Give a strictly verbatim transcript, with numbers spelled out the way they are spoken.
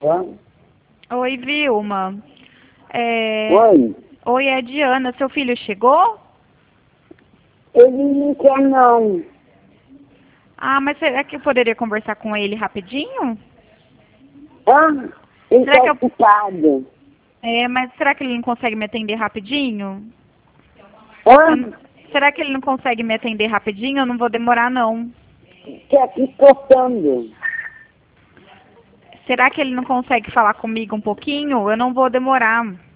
Hã? Oi, Vilma. É... Oi? Oi, é a Diana. Seu filho chegou? Ele não quer não. Ah, mas será que eu poderia conversar com ele rapidinho? Hã? Ele Será está que eu... ocupado. É, mas será que ele não consegue me atender rapidinho? Eu não- Hã? Será que ele não consegue me atender rapidinho? Eu não vou demorar, não. Está aqui cortando. Será que ele não consegue falar comigo um pouquinho? Eu não vou demorar.